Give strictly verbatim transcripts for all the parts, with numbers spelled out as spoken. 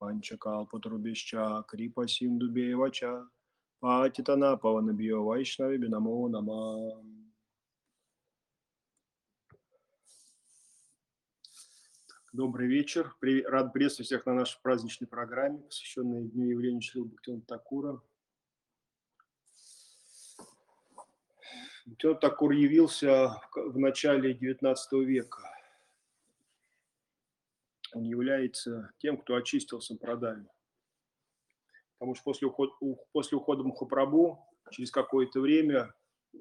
Панчакалпатрубища Крипа Синдубеевача Патитана Паванабио Вайшнави Бинамо Нама. Добрый вечер. При... Рад приветствовать всех на нашей праздничной программе, посвященной Дню явления Шрилы Бхактивинода Такура. Бхактивинод Такур явился в начале девятнадцатого века. Он является тем, кто очистил сампрадаю. Потому что после ухода, после ухода Махапрабху, через какое-то время,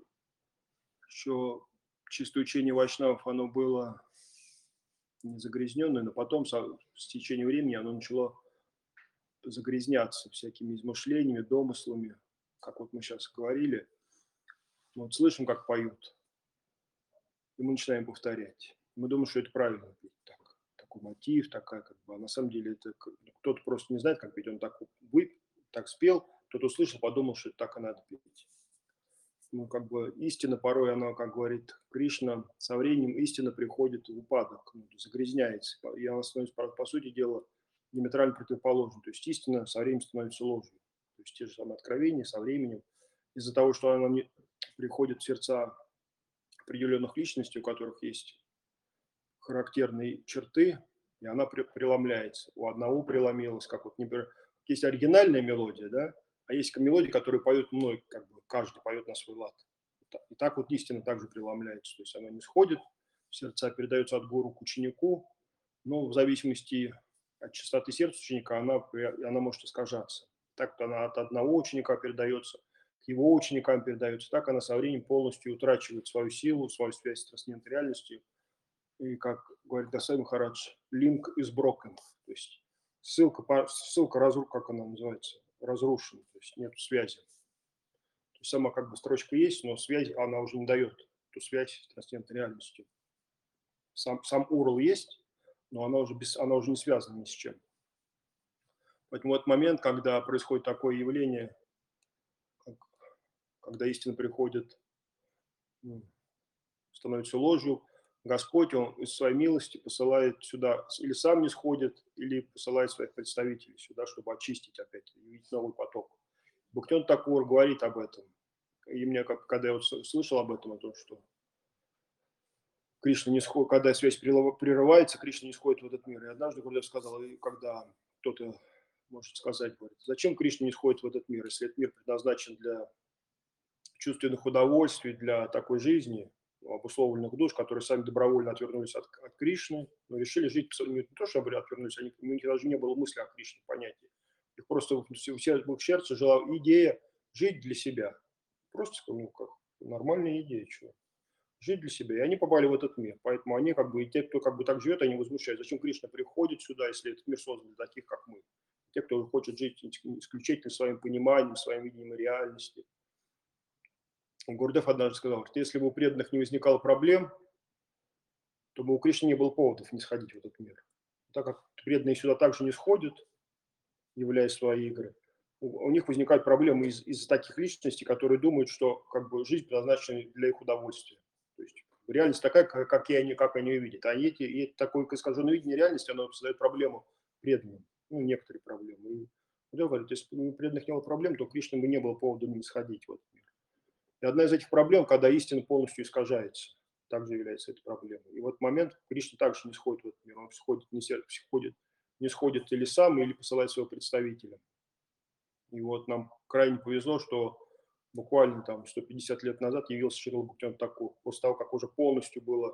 еще чистое учение вайшнавов, оно было не загрязненное, но потом с течением времени оно начало загрязняться всякими измышлениями, домыслами, как вот мы сейчас говорили. Мы вот слышим, как поют, и мы начинаем повторять. Мы думаем, что это правильно петь так. Такой мотив, такая как бы. А на самом деле это кто-то просто не знает, как петь. Он так вы, так спел, кто-то услышал, подумал, что это так и надо петь. Ну, как бы истина порой, она, как говорит Кришна, со временем истина приходит в упадок, ну, загрязняется. И она становится, по, по сути дела, диаметрально противоположной. То есть истина со временем становится ложью. То есть те же самые откровения со временем, из-за того, что она не приходит в сердца определенных личностей, у которых есть характерные черты, и она при, преломляется. У одного преломилась, как вот, например, есть оригинальная мелодия, да, а есть мелодии, которые поют мной, как бы каждый поет на свой лад. И так вот истина также преломляется. То есть она не сходит в сердца, передается от гуру к ученику, но в зависимости от частоты сердца ученика она, она может искажаться. Так вот она от одного ученика передается, к его ученикам передается, так она со временем полностью утрачивает свою силу, свою связь с трансцендентной реальностью. И, как говорит Гасай Махарадж, link is broken. То есть ссылка, ссылка разру, как она называется, разрушена, то есть нет связи. То есть сама как бы строчка есть, но связь она уже не дает эту связь с трансцендентной реальностью. Сам, сам урл есть, но она уже, без, она уже не связана ни с чем. Поэтому вот момент, когда происходит такое явление, как, когда истина приходит, ну, становится ложью, Господь, Он из своей милости посылает сюда, или сам не сходит, или посылает своих представителей сюда, чтобы очистить опять, явить новый поток. Бхактивинод Такур говорит об этом. И мне, когда я вот слышал об этом, о том, что Кришна не сходит, когда связь прерывается, Кришна не сходит в этот мир. И однажды Гурдев сказал, когда кто-то может сказать, говорит, зачем Кришна не сходит в этот мир, если этот мир предназначен для чувственных удовольствий, для такой жизни, обусловленных душ, которые сами добровольно отвернулись от, от Кришны, но решили жить, не то, что отвернулись, они, у них даже не было мысли о Кришне, понятия. Их просто в, в их сердце жила идея жить для себя. Просто, ну, как нормальная идея, чего. Жить для себя. И они попали в этот мир. Поэтому они, как бы, и те, кто как бы так живет, они возмущаются. Зачем Кришна приходит сюда, если этот мир создан для таких, как мы? Те, кто хочет жить исключительно своим пониманием, своим видением реальности. Гурдев однажды сказал, что если бы у преданных не возникало проблем, то бы у Кришны не было поводов не сходить в этот мир. Так как преданные сюда также не сходят, являя свои игры, у, у них возникают проблемы из, из таких личностей, которые думают, что как бы, жизнь предназначена для их удовольствия. То есть реальность такая, как, и они, как они ее видят. А эти, и такое искаженное видение реальности, оно создает проблему преданным. Ну, некоторые проблемы. И Гурдев говорит, если бы у преданных не было проблем, то Кришне бы не было повода не сходить в этот мир. И одна из этих проблем, когда истина полностью искажается, также является этой проблемой. И в этот момент Кришна также не сходит в этот мир, он сходит, не, сходит, не сходит или сам, или посылает своего представителя. И вот нам крайне повезло, что буквально там сто пятьдесят лет назад явился Шрила Бхактивинод Такур, после того, как уже полностью было,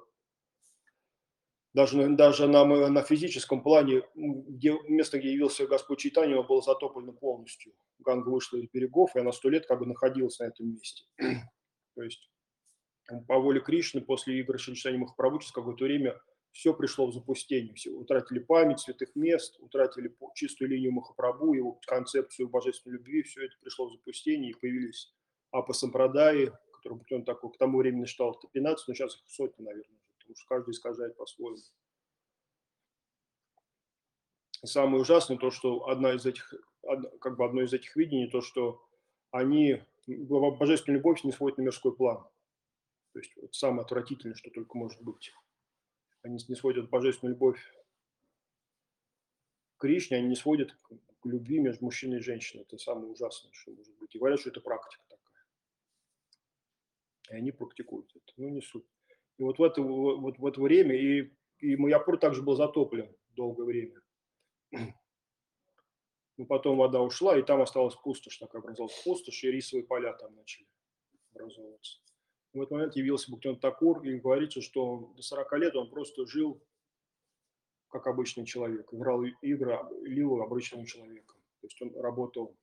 даже, даже на, на физическом плане, где, место, где явился Господь Чайтанья, было затоплено полностью. Ганга вышла из берегов, и она сто лет как бы находилась на этом месте. То есть по воле Кришны после игр Шри Чайтаньи Махапрабху через какое-то время все пришло в запустение. Все утратили память святых мест, утратили чистую линию Махапрабху, его концепцию божественной любви, все это пришло в запустение, и появились апа-сампрадаи, которые он такой, к тому времени считал пятнадцать, но сейчас их сотни, наверное, потому что каждый искажает по-своему. И самое ужасное то, что одна из этих, как бы одно из этих видений, то, что они, божественную любовь не сводят на мирской план. То есть это самое отвратительное, что только может быть. Они не сводят божественную любовь Кришне, они не сводят к к любви между мужчиной и женщиной. Это самое ужасное, что может быть. И говорят, что это практика такая. И они практикуют это. Ну, не суть. И вот в это, во- вот в это время и, и Майяпур также был затоплен долгое время. Но потом вода ушла, и там осталась пустошь, такая образовалась пустошь, и рисовые поля там начали образовываться. В этот момент явился Бхактивинода Такур, и говорится, что до сорока лет он просто жил как обычный человек, играл игры, лил обычным человеком. То есть он работал,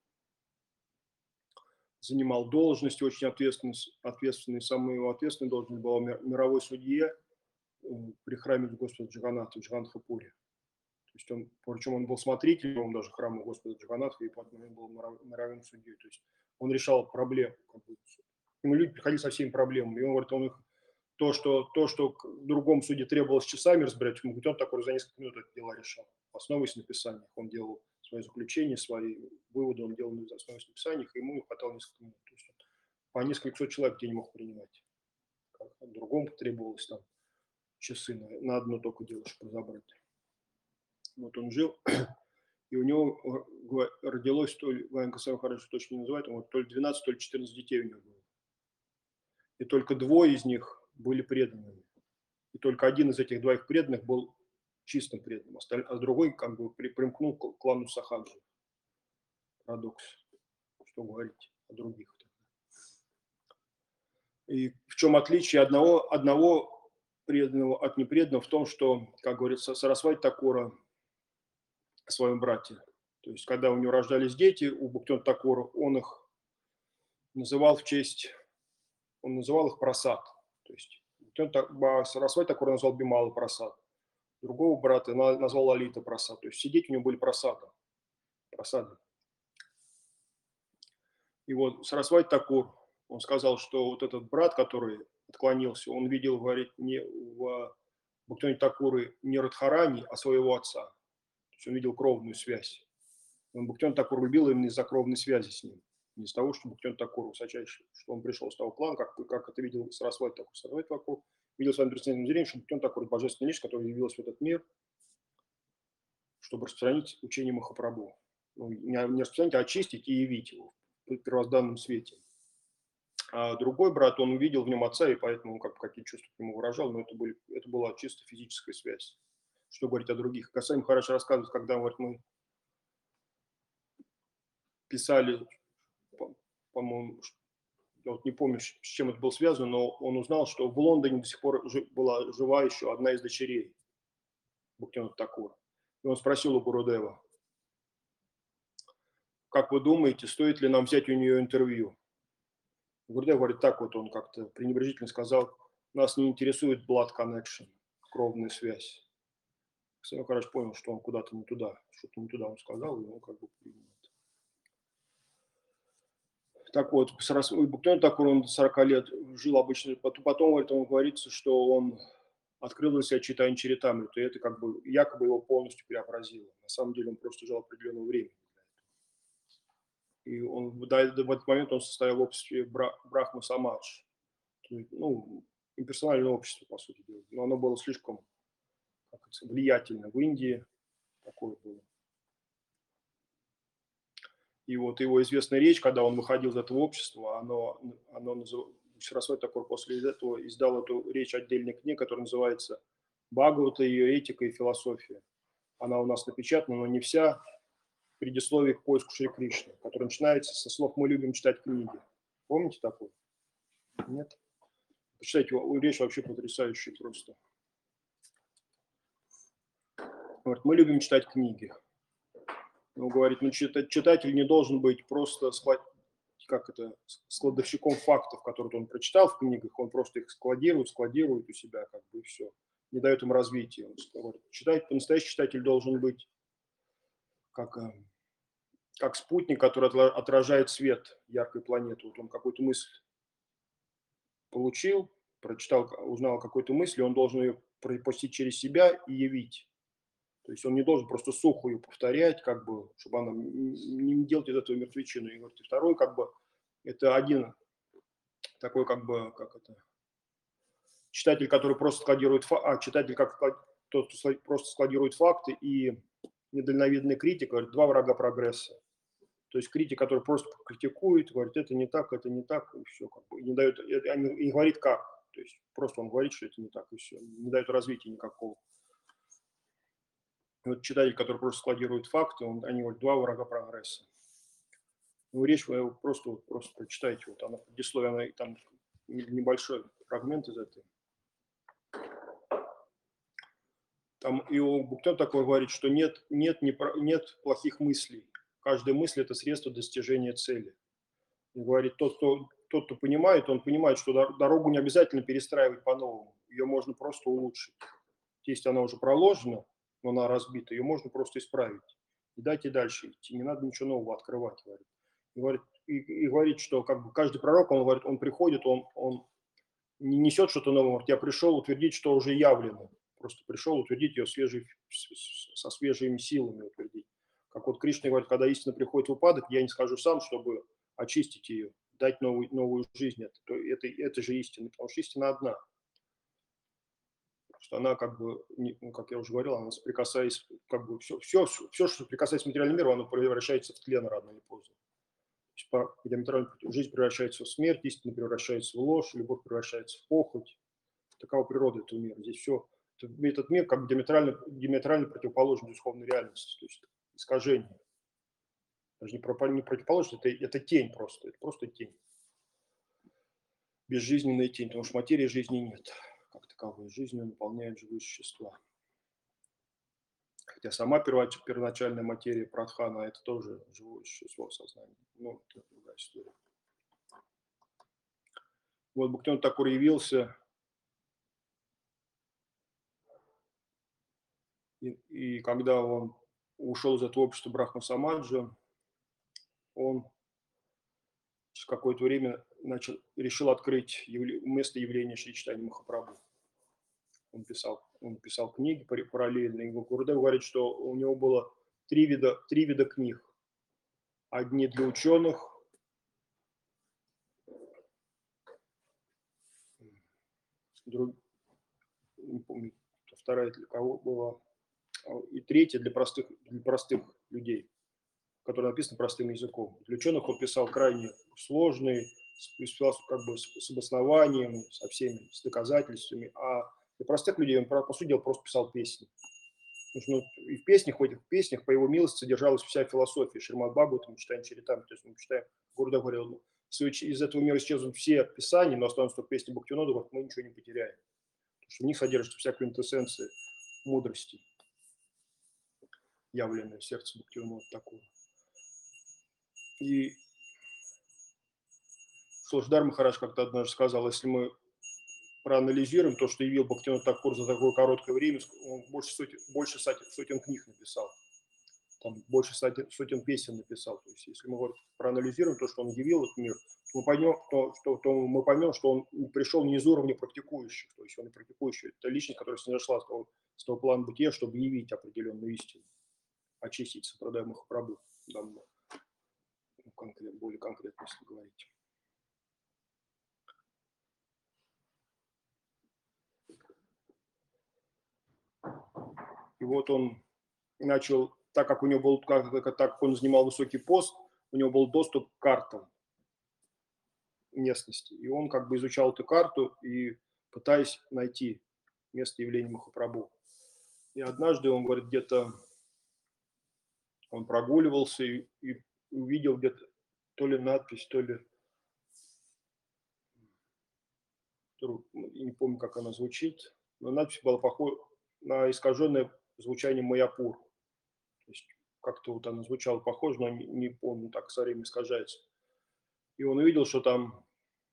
занимал должности очень ответственные, ответственные. Самая его ответственная должность была мировой судье э, при храме Господа Джаганнатха в Джаганнатхапуре. То есть он, причем он был смотрителем даже храма Господа Джаганнатха, и в этот момент был мировым судьей. То есть он решал проблемы. Как бы. Ему люди приходили со всеми проблемами, и он говорит, он их то, что, то, что к другому суде требовалось часами разбирать, он такой за несколько минут это дело решал. Основываясь на написаниях, он делал свои заключения, свои выводы, он делал на основе написаниях, и ему хватало несколько минут. То есть он по несколько сот человек в день мог принимать. Как другому требовалось там часы на, на одно только дело, чтобы разобрать. Вот он жил, и у него родилось, то ли, Ваенко сам хорошо точно не называет, он, то ли двенадцать, то ли четырнадцать детей у него было. И только двое из них были преданными. И только один из этих двоих преданных был чистым преданным, а другой как бы примкнул к клану Сахаджи. Парадокс, что говорить о других. И в чем отличие одного, одного преданного от непреданного в том, что, как говорится, Сарасвати Такура о своем брате. То есть, когда у него рождались дети, у Бхактивинода Такура, он их называл в честь, он называл их Прасад. То есть, Сарасвати Такура назвал Бимала Прасад. Другого брата назвал Лалита Прасад. То есть все дети у него были просадом. просадом. И вот Сарасвати Такур, он сказал, что вот этот брат, который отклонился, он видел, говорит, не в Бхактивиноде Такуре не Радхарани, а своего отца. То есть он видел кровную связь. Он Бхактивинода Такур любил именно из-за кровной связи с ним. Не из-за того, что Бхактивинода Такур высочайший, что он пришел с того плана, как, как это видел Сарасвати Такур. Сарасвати Такур видел своим персональным зрением, что Бхактивинода Такур – божественная личность, которая явилась в этот мир, чтобы распространить учение Махапрабху. Ну, не распространить, а очистить и явить его в первозданном свете. А другой брат, он увидел в нем отца, и поэтому как, какие чувства к нему выражал, но это, были, это была чисто физическая связь. Что говорить о других? Касаем хорошо рассказывает, когда говорит, мы писали, по-моему, я вот не помню, с чем это было связано, но он узнал, что в Лондоне до сих пор была жива еще одна из дочерей Бхактивинода Такура. И он спросил у Гурудева, как вы думаете, стоит ли нам взять у нее интервью? Гурдев говорит, так вот он как-то пренебрежительно сказал, нас не интересует blood connection, кровная связь. Ксенон, короче, понял, что он куда-то не туда, что-то не туда он сказал, и он как бы принял это. Так вот, Бхактивинода Такур, он до сорока лет жил обычно, потом, потом говорит, он говорится, что он открыл для себя читание Чаритамриту, и это как бы якобы его полностью преобразило. На самом деле он просто жил определенного времени. И он, в этот момент он состоял в обществе Брахма Самадж, ну, имперсональное общество, по сути дела. Но оно было слишком как это, влиятельно в Индии, такое было. И вот его известная речь, когда он выходил из этого общества, оно, оно называлось, Сарасвати Такур после этого издал эту речь отдельной книги, которая называется «Бхагавата, ее этика и философия». Она у нас напечатана, но не вся. Предисловие к поиску Шри Кришны, который начинается со слов «Мы любим читать книги». Помните такое? Нет? Почитайте, речь вообще потрясающая просто. Говорит, мы любим читать книги. Он говорит, ну читатель не должен быть просто склад... как это, складовщиком фактов, которые он прочитал в книгах, он просто их складирует, складирует у себя, как бы и все. Не дает им развития. Он говорит, читать, настоящий читатель должен быть как, как спутник, который отражает свет яркой планеты. Вот он какую-то мысль получил, прочитал, узнал какую-то мысль, он должен ее пропустить через себя и явить. То есть он не должен просто сухо ее повторять, как бы, чтобы она не делать из этого мертвечину. И, говорит, и второй, как бы, это один такой, как бы, как это, читатель, который просто складирует, а читатель, как тот, кто просто складирует факты и недальновидный критик, говорит, два врага прогресса. То есть критик, который просто критикует, говорит, это не так, это не так, и все. Как бы, и не, дает, и не говорит как. То есть просто он говорит, что это не так, и все. Не дает развития никакого. И вот читатель, который просто складирует факты, он, они говорят, два врага прогресса. Ну, речь вы просто, просто прочитайте, вот она, предисловие, она, там небольшой фрагмент из этой. Там Иоанн Буктен такой говорит, что нет, нет, не, нет плохих мыслей. Каждая мысль – это средство достижения цели. И говорит, тот кто, тот, кто понимает, он понимает, что дорогу не обязательно перестраивать по-новому. Ее можно просто улучшить. Если она уже проложена, но она разбита, ее можно просто исправить. И дать и дальше идти. Не надо ничего нового открывать, говорит. И говорит, и, и говорит что как бы каждый пророк, он говорит, он приходит, он, он не несет что-то новое. Говорит, я пришел утвердить, что уже явлено. Просто пришел утвердить ее свежей, со свежими силами утвердить. Как вот Кришна говорит, когда истина приходит в упадок, я не скажу сам, чтобы очистить ее, дать новую, новую жизнь. Это, то, это, это же истина, потому что истина одна. Что она как бы, ну, как я уже говорил, она соприкасаясь, как бы все, все, все, что прикасается к материальному миру, оно превращается в тлен рано или поздно. Жизнь превращается в смерть, истина превращается в ложь, любовь превращается в похоть. Такова природа этого мира. Здесь все, этот мир как бы диаметрально, диаметрально противоположен духовной реальности, то есть искажение. Даже не, не противоположность, это, это тень просто, это просто тень. Безжизненная тень, потому что материи жизни нет. Как таковой жизнью наполняют живые существа. Хотя сама первоначальная материя прадхана – это тоже живое существо в сознании. Ну, это другая история. Вот Бхактивинода Тхакур явился, и, и когда он ушел из этого общества Брахма Самаджа, он через какое-то время начал, решил открыть явля, место явления Шри Чайтаньи Махапрабху. Он писал, он писал книги параллельно. И Гурдев говорит, что у него было три вида, три вида книг. Одни для ученых, друг, не помню, вторая для кого была, и третья для простых, для простых людей, которые написаны простым языком. Для ученых он писал крайне сложные, как бы с обоснованием, со всеми, с доказательствами, а для простых людей он, по сути дела, просто писал песни. Потому что, ну, и в песнях, в этих песнях, по его милости, содержалась вся философия Шримад Бхагавата, мы читаем Чаритам, то есть мы читаем, Гурдев говорил, ну, из этого мира исчезнут все писания, но останутся только песни Бхактивинода, мы ничего не потеряем. Потому что в них содержится вся квинтэссенция мудрости, явленная в сердце Бхактивинода такого. И Шилошдар Махарадж как-то однажды сказал, если мы проанализируем то, что явил Бхактивинода Тхакур за такое короткое время, он больше сотен, больше сотен книг написал, там больше сотен, сотен песен написал. То есть, если мы вот проанализируем то, что он явил этот мир, то мы поймем, то, что, то мы поймем, что он пришел не из уровня практикующих, то есть он и практикующий, это личность, которая снизошла с того, с того плана бытия, чтобы явить определенную истину, очистить Сампрадай Махапрабху, там, ну, конкрет, более конкретно, если говорить. И вот он начал, так как у него был, как, так как он занимал высокий пост, у него был доступ к картам местности. И он как бы изучал эту карту и пытаясь найти место явления Махапрабху. И однажды он говорит, где-то он прогуливался и, и увидел где-то то ли надпись, то ли, не помню, как она звучит, но надпись была похожа на искаженное звучание Майяпур. То есть как-то вот она звучала похоже, но не, не помню, так со временем искажается. И он увидел, что там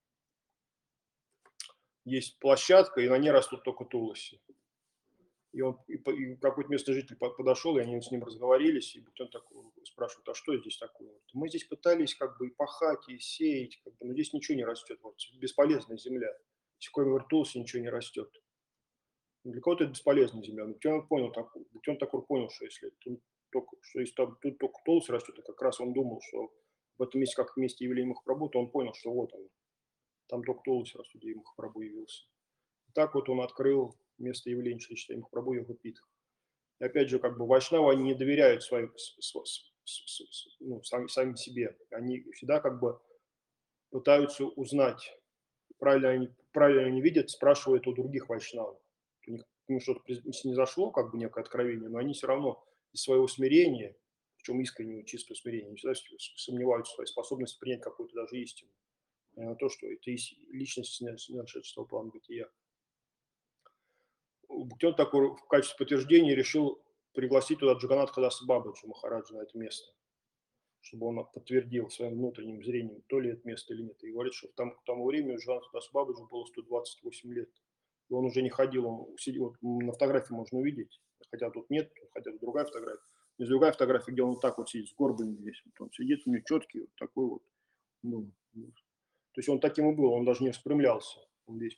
есть площадка, и на ней растут только туласи. И, он, и, и какой-то местный житель подошел, и они с ним разговорились, и он так спрашивает, а что здесь такое? Мы здесь пытались как бы и пахать, и сеять, как бы, но здесь ничего не растет, вот, бесполезная земля. Если говорит, тулси ничего не растет. Для кого-то это бесполезная земля. Но он понял, так, он такой понял, что если тут только, что если там, тут только тулси растет, и как раз он думал, что в этом месте, как в месте явления Махапрабху, то он понял, что вот он, там только тулси растут, где Махапрабху явился. И так вот он открыл место явления Шри Чайтаньи Махапрабху Йога-Питха. И опять же, как бы вайшнавы, они не доверяют своим, ну, сами, сами себе. Они всегда как бы пытаются узнать, правильно они, правильно они видят, спрашивают у других вайшнавов. У них ну, что-то не зашло, как бы некое откровение, но они все равно из своего смирения, причем искреннего, чистого смирения, они всегда сомневаются в своей способности принять какую-то даже истину. На то, что это личность, нашедшего план бытия. Бхактивинода Тхакур в качестве подтверждения решил пригласить туда Джаганнатха Даса Бабаджи Махараджа на это место, чтобы он подтвердил своим внутренним зрением, то ли это место или нет. И говорит, что в тому, к тому времени Джаганнатху Дасу Бабаджи было сто двадцать восемь лет. И он уже не ходил, он сидел, вот на фотографии можно увидеть, хотя тут нет, хотя тут другая фотография. Есть другая фотография, где он вот так вот сидит, с горбами здесь. Вот он сидит, у него четкий, вот такой вот. Ну, то есть он таким и был, он даже не распрямлялся. Он весь,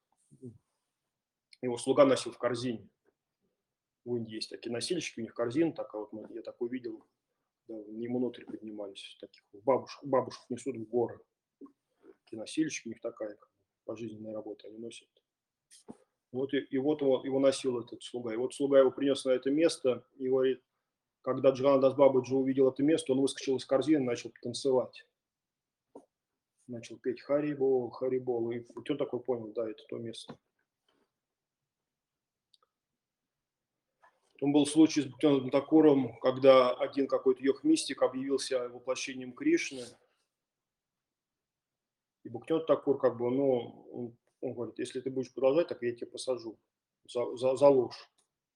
его слуга носил в корзине. В Индии есть такие носильщики, у них корзина такая, вот я такой видел, да, ему внутрь поднимались, таких бабушек, бабушек несут в горы. Такие носильщики, у них такая как бы, пожизненная работа, они носят. Вот и, и вот его, его носил этот слуга. И вот слуга его принес на это место и говорит, когда Джаганнатха Дас Бабаджи увидел это место, он выскочил из корзины, начал танцевать. Начал петь Харибол, Харибол. И он такой понял, да, это то место. Потом был случай с Бхактивинодом Тхакуром, когда один какой-то йог-мистик объявился воплощением Кришны. И Бхактивинод Тхакур как бы, ну, он, он говорит, если ты будешь продолжать, так я тебя посажу за, за, за ложь.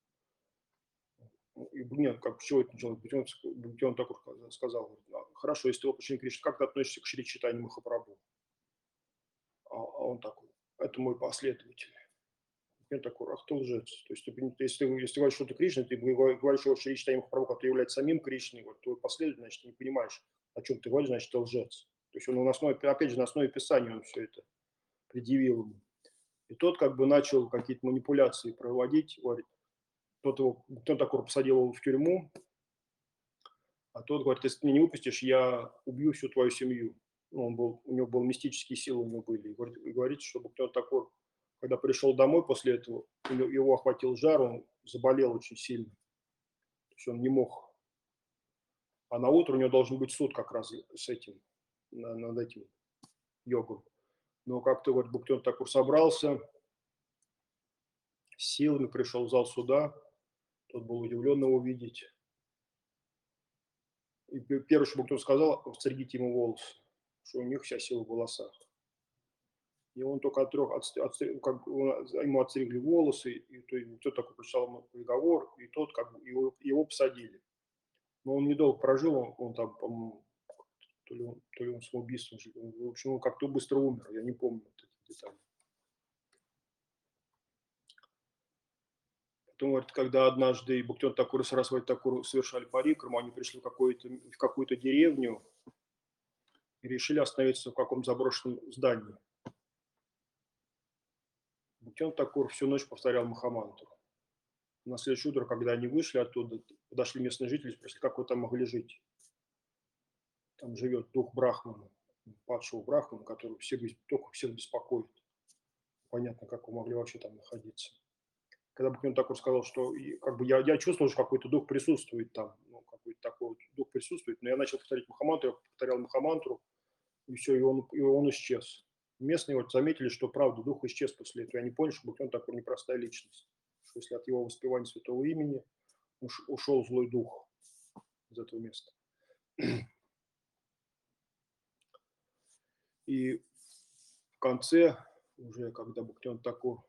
И нет, как чего это началось? Бхактивинод Тхакур сказал, говорит, хорошо, если ты воплощение Кришны, как ты относишься к Шри Чайтанье Махапрабху? А, а он такой, это мой последователь. Я такой, ах ты лжец. То есть, ты, если, ты, если ты говоришь, что ты Кришна, ты говоришь, что Шри Чайтанья Махапрабху, который является самим Кришной, вот, твой последователь, значит, ты не понимаешь, о чем ты говоришь, значит, ты лжец. То есть он на основе, опять же, на основе Писания он все это предъявил ему. И тот как бы начал какие-то манипуляции проводить, говорит, тот его, кто такой посадил его в тюрьму, а тот говорит, если ты меня не выпустишь, я убью всю твою семью. Ну, он был, у него был мистические силы, у него были. И говорит, и говорит чтобы кто-то такой, когда пришел домой после этого, его охватил жар, он заболел очень сильно. То есть он не мог. А на утро у него должен быть суд как раз с этим, над этим йогом. Но как-то, говорит, Бхактивинод Тхакур собрался, с силами пришел в зал суда, тот был удивлен его видеть. И первое, что Бхактивинод сказал, отстригите ему волосы, что у них вся сила в волосах. И он только от трех, от, от, как, он, ему отстригли волосы, и то, и тот такой прочитал ему приговор, и тот как бы его, его посадили. Но он недолго прожил, он, он там, по-моему, то ли он, то ли он самоубийством жил, в общем, он как-то быстро умер, я не помню вот этих деталей. Потом, говорит, когда однажды Бхактивинод Тхакур и Сарасвати Тхакур совершали парикраму, они пришли в какую-то, в какую-то деревню и решили остановиться в каком-то заброшенном здании. Бхактивинод Тхакур всю ночь повторял Махамантру. На следующее утро, когда они вышли оттуда, подошли местные жители, спросили, как вы там могли жить. Там живет дух Брахмана, падшего Брахмана, который всех, только всех беспокоит. Понятно, как вы могли вообще там находиться. Когда Бхактивинод Тхакур сказал, что как бы я, я чувствовал, что какой-то дух присутствует там, ну, какой-то такой вот дух присутствует, но я начал повторять Махамантру, я повторял Махамантру, и все, и он, и он исчез. Местные вот заметили, что правда, дух исчез после этого. Я не понял, что Бхактивинод Тхакур непростая личность. Что если от его воспевания святого имени ушел злой дух из этого места. И в конце, уже когда Бхактивинод Тхакур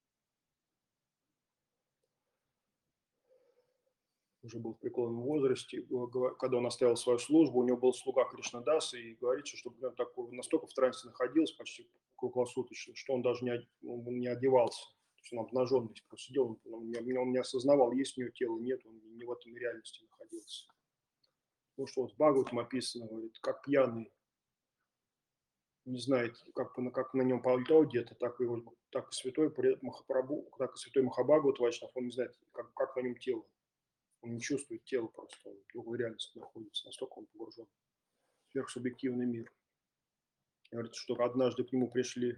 уже был в преклонном возрасте, когда он оставил свою службу, у него был слуга Кришнадаса, и говорится, что Бхактивинод Тхакур настолько в трансе находился, почти круглосуточно, что он даже не, он не одевался. То есть он обнаженный просто сидел, он не, он не осознавал, есть у него тело, нет, он не в этом реальности находился. Потому что вот в Бхагаватам описано, говорит, как пьяный не знает, как, как на нем пальто одето, так и, так и святой Махапрабху, так и святой Махабхагават Вайшнав, он не знает, как, как на нем тело. Он не чувствует тело просто, он в другой реальности находится, настолько он погружен в сверхсубъективный мир. Говорит, что однажды к нему пришли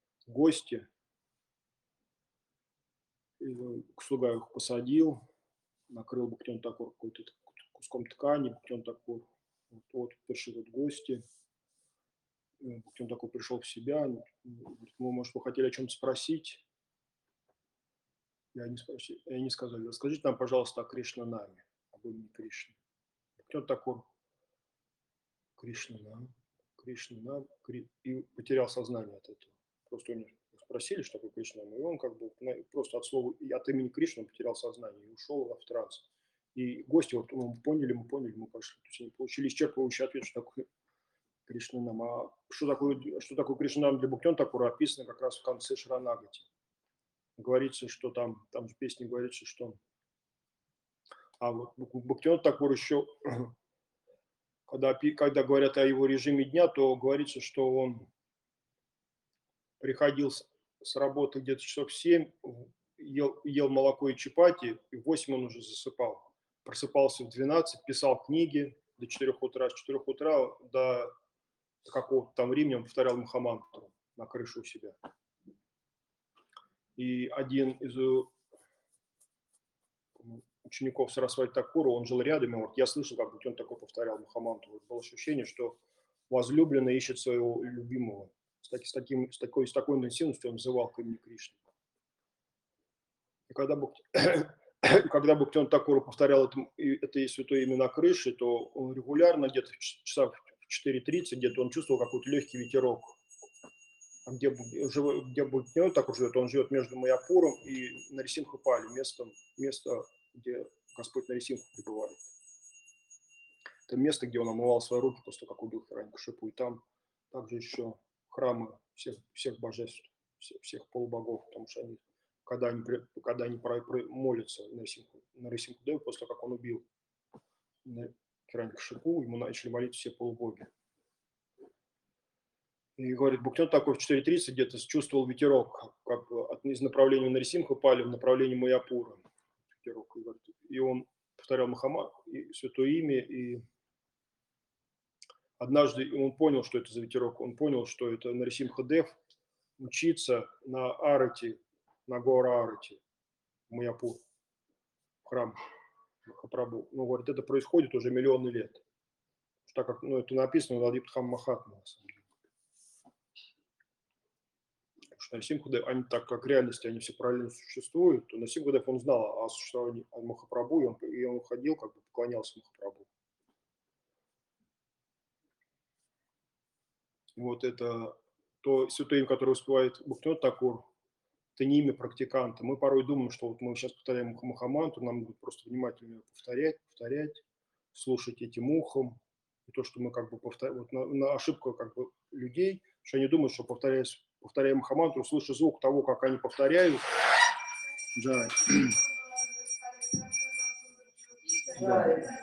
гости, и слуга их посадил, накрыл Бхактиван Такур какой-то куском ткани, Бхактиван Такур, вот, вот пришли вот гости, Бхактиван Такур пришел в себя, говорит, мы, может, вы хотели о чем-то спросить? Я не спросил, и они сказали, расскажите нам, пожалуйста, о Кришна Наме, об имени Кришны. Бхактиван Такур, Кришна Нам, Кришна Нам, Кри... и потерял сознание от этого. Просто у него спросили, что такое Кришна Нам, и он как бы просто от слова, от имени Кришны потерял сознание и ушел в транс. И гости, вот мы поняли, мы поняли, мы пошли. То есть они получили исчерпывающий ответ, что такое Кришна Нам. А что такое, что такое Кришна Нам для Бхактивана Такура описано как раз в конце Шаранагати. Говорится, что там, там же песни говорится, что... А вот Бхактиван Такур еще, когда, когда говорят о его режиме дня, то говорится, что он приходил с, с работы где-то часов в семь, ел, ел молоко и чапати, и в восемь он уже засыпал. Просыпался в двенадцать, писал книги до четырёх утра, с четырёх утра до, до какого-то там времени он повторял Махамантру на крыше у себя. И один из учеников Сарасвати Такура, он жил рядом, и вот я слышал, как будто он такой повторял Махамантру. Было ощущение, что возлюбленный ищет своего любимого. С, таки, с, таким, с, такой, с такой интенсивностью он взывал к имени Кришны. И когда когда Бхактиван Такур повторял это, это святое имя на крыше, то он регулярно, где-то часа в четыре тридцать, где-то он чувствовал какой-то легкий ветерок. А где, где Бхактиван Такур живет? Он живет между Майяпуром и Нарисимхапали, местом, место, где Господь Нарисимха пребывает. Это место, где он омывал свои руки после того, как убил Хирanyакшипу. И там также еще храмы всех, всех божеств, всех, всех полубогов, потому что они, когда они, когда они молятся Нарисимху Деву, после того, как он убил Хирanyакшипу, ему начали молиться все полубоги. И говорит, Бхактиван Такур в четыре тридцать где-то чувствовал ветерок, как от, из направления Нарисимхапали в направлении Майяпура. Ветерок, и он повторял Махамад, святое имя, и однажды он понял, что это за ветерок, он понял, что это Нарисимха Дев учится на Арати, на гора Арати, в Майяпур, в храм Махапрабху. Ну, говорит, это происходит уже миллионы лет. Так как, ну, это написано в Ладипдхам Махатма, на самом деле. Потому что Нарисимха Дев, они так как в реальности, они все параллельно существуют, то Нарисимха Дев, он знал о существовании Махапрабху, и он, и он ходил, как бы поклонялся Махапрабху. Вот это то святое имя, которое успевает Бхактиван Такур, это не имя практиканта. Мы порой думаем, что вот мы сейчас повторяем Махамантру, нам будет просто внимательно повторять, повторять, слушать этим ухом. И то, что мы как бы повторяем, вот на, на ошибку как бы людей, что они думают, что повторяя, повторяя Махамантру, слыша звук того, как они повторяют, да. Да.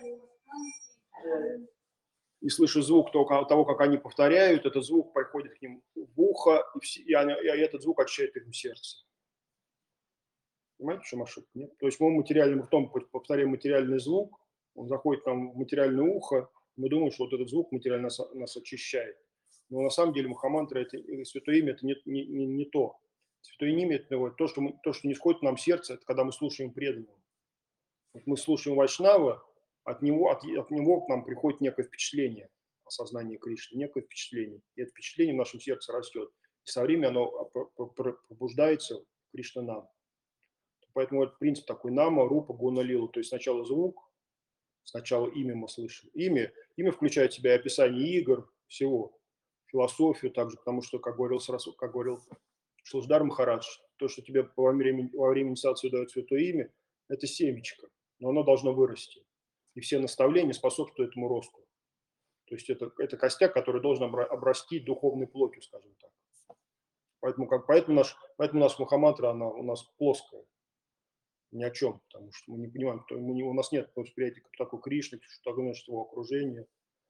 И слыша звук того, как они повторяют, этот звук приходит к ним в ухо, и, все, и, они, и этот звук очищает их сердце. Понимаете, в чем ошибка? Нет? То есть мы материальным ртом повторяем материальный звук, он заходит нам в материальное ухо, мы думаем, что вот этот звук материально нас, нас очищает. Но на самом деле Махамантра, это святое имя, это не, не, не, не то. Святое имя, это то что, мы, то, что не сходит нам в сердце, это когда мы слушаем преданного. Вот мы слушаем Вайшнава, от него, от, от него к нам приходит некое впечатление о сознании Кришны, некое впечатление. И это впечатление в нашем сердце растет. И со временем оно пробуждается Кришна нам. Поэтому это принцип такой нама, рупа, гуна, лила. То есть сначала звук, сначала имя мы слышим. Имя, имя включает в себя описание игр, всего, философию также, потому что, как говорил, как говорил Шлуждар Махарадж, то, что тебе во время, во время инициации дает святое имя, это семечко, но оно должно вырасти. И все наставления способствуют этому росту. То есть это, это костяк, который должен обрасти духовной плотью, скажем так. Поэтому, как, поэтому, наш, поэтому у нас Махамантра, она у нас плоская. Ни о чем, потому что мы не понимаем, кто, мы не, у нас нет восприятия, кто такой Кришна, что такое значит его окружение.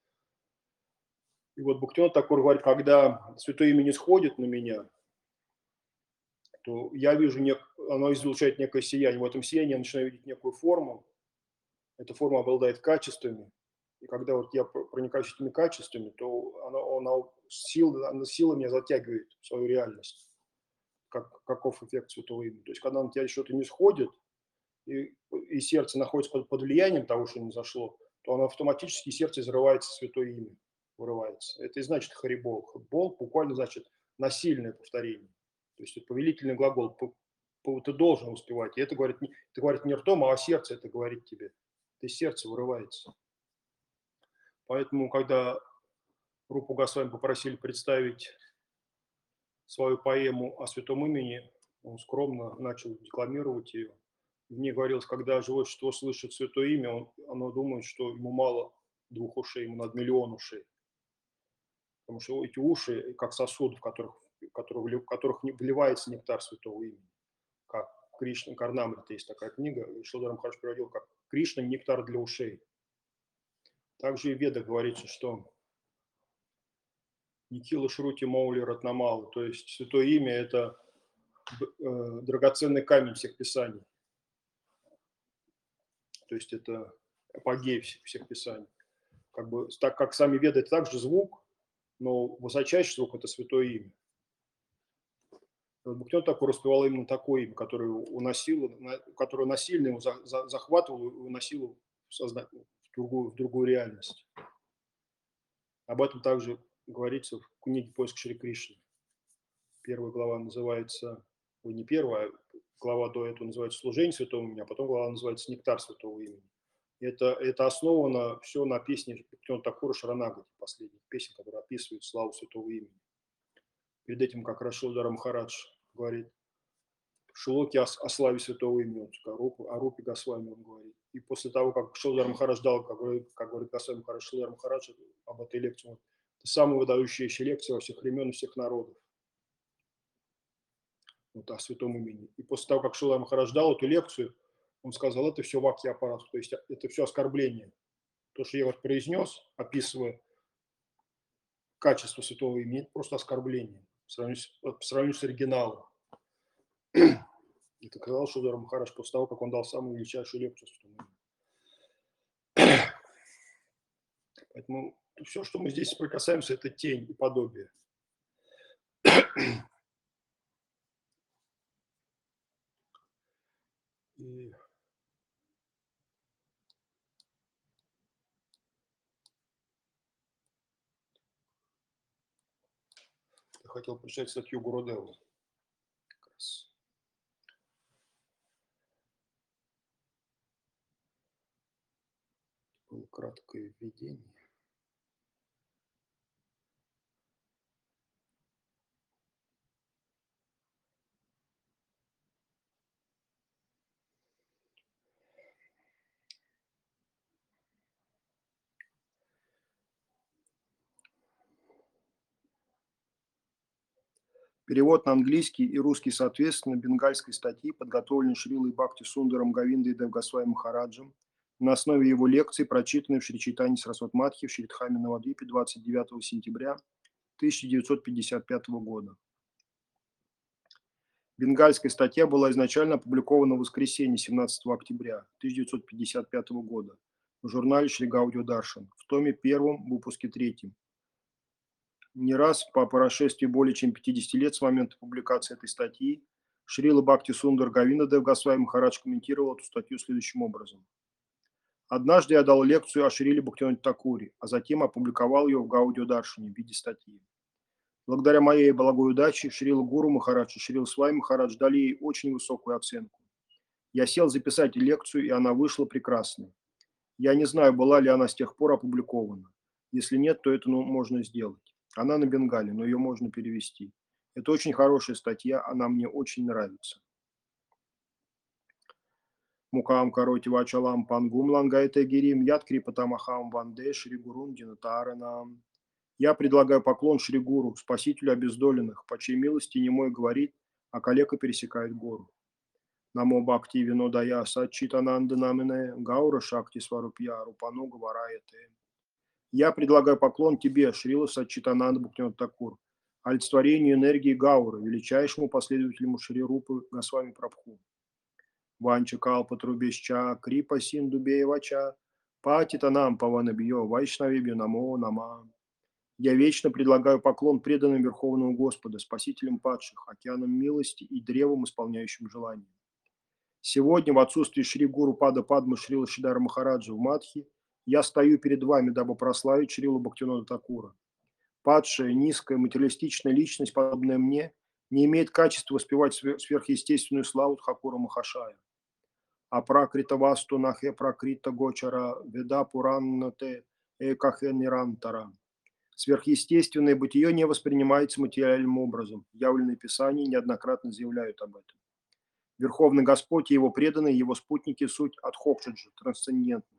И вот Бхактиван Такур говорит, когда святое имя не сходит на меня, то я вижу, нек, оно излучает некое сияние. В этом сиянии я начинаю видеть некую форму. Эта форма обладает качествами. И когда вот я проникаюсь этими качествами, то она, она, сила, она сила меня затягивает в свою реальность. Как, каков эффект святого имени. То есть когда на тебя что-то не сходит, и, и сердце находится под, под влиянием того, что не зашло, то оно автоматически, сердце изрывается святое имя, вырывается. Это и значит харибол. Бол буквально значит насильное повторение. То есть это повелительный глагол. Ты должен успевать. И это говорит, не, это говорит не ртом, а сердце это говорит тебе. Это из сердца вырывается. Поэтому, когда Рупу Госвами попросили представить свою поэму о святом имени, он скромно начал декламировать ее. В ней говорилось, когда живое существо слышит святое имя, он, оно думает, что ему мало двух ушей, ему надо миллион ушей. Потому что эти уши, как сосуды, в которых, в которых, в которых вливается нектар святого имени. Как Кришна Карнамрита есть такая книга, Шилдар Махарадж переводил как Кришна нектар для ушей. Также и в Ведах говорится, что Никила Шрути Маули Ратнамала, то есть святое имя – это э, драгоценный камень всех писаний. То есть это апогей всех, всех писаний. Как бы, так как сами Веды – это также звук, но высочайший звук – это святое имя. Вот Бхактивинода Такур распевал именно такое имя, которое уносило, которое насильно его за, за, захватывало и уносило в, созна... в, другую, в другую реальность. Об этом также говорится в книге «Поиск Шри Кришны». Первая глава называется, ой, не первая, а глава до этого называется «Служение святого имени», а потом глава называется «Нектар святого имени». Это, это основано все на песне Бхактивинода Такура Шаранагати, последних песен, которые описывают славу святого имени. Перед этим как раз Шилдар Махарадж говорит Шлоки о, о славе святого имени, о Рупе Госвами он говорит. И после того, как Шилдар Махарадж дал, как говорит, как говорит Госвами Махарадж, Шилдар Махарадж об этой лекции, это самая выдающаяся лекция во всех времен и всех народов. Вот, о святом имени. И после того, как Шилдар Махарадж дал эту лекцию, он сказал, это все вакья аппарат, то есть это все оскорбление. То, что я вот произнес, описывая качество святого имени, это просто оскорбление по сравнению с, по сравнению с оригиналом. Это сказал Шилдар Махарадж после того, как он дал самую величайшую лекцию святому имени. Поэтому все, что мы здесь соприкасаемся, это тень и подобие. И я хотел прочитать статью Гурудева. Как раз. Было краткое введение. Перевод на английский и русский соответственно бенгальской статьи, подготовленной Шрилой Бхакти Сундаром Говиндой Дев Госвами Махараджем на основе его лекций, прочитанной в Шри Чайтанье Сарасвати Матхи в Шридхаме Навадвипе двадцать девятого сентября тысяча девятьсот пятьдесят пятого года. Бенгальская статья была изначально опубликована в воскресенье семнадцатого октября тысяча девятьсот пятьдесят пятого года в журнале Шри Гаудио Даршан в томе первом, в выпуске третьем. Не раз по прошествии более чем пятидесяти лет с момента публикации этой статьи Шрила Бхакти Сундар Говинда Дев Госвами Махарадж комментировал эту статью следующим образом. Однажды я дал лекцию о Шриле Бхактивиноде Такуре, а затем опубликовал ее в Гаудио Даршане в виде статьи. Благодаря моей благой удаче Шрила Гуру Махарадж и Шрила Свами Махарадж дали ей очень высокую оценку. Я сел записать лекцию, и она вышла прекрасной. Я не знаю, была ли она с тех пор опубликована. Если нет, то это ну, можно сделать. Она на бенгале, но ее можно перевести. Это очень хорошая статья, она мне очень нравится. Мукам короти вачалам пангум лангайте гирим яд крипатамахам ванде шри гурун динатаранам. Я предлагаю поклон Шри Гуру, спасителю обездоленных, по чьей милости немой говорит, а калека пересекает гору. Намо бхакти винодая сачитананда намине гаура шакти сварупья рупану гавараяте. Я предлагаю поклон тебе, Шрила Саччитананда Бхактивинода Такур, олицетворению энергии Гауры, величайшему последователю Шри Рупы Госвами Прабху. Ванча Калпа Трубеща, Крипа Синдубеевача, Патитанам Паванабьё, Вайшнавибью Намо Нама. Я вечно предлагаю поклон преданным Верховному Господа, спасителям падших, океаном милости и древом, исполняющим желания. Сегодня, в отсутствие Шри Гуру Пада Падмы Шрила Шидара Махараджа в Мадхи, я стою перед вами, дабы прославить Шрилу Бхактивинода Такура. Падшая, низкая, материалистичная личность, подобная мне, не имеет качества воспевать сверхъестественную славу Тхакура Махашая. Апракрита васту нахе пракрита гочара веда пураннате экахе нирантара. Сверхъестественное бытие не воспринимается материальным образом. Явленные писания неоднократно заявляют об этом. Верховный Господь и его преданные, его спутники – суть адхокшаджи, трансцендентны.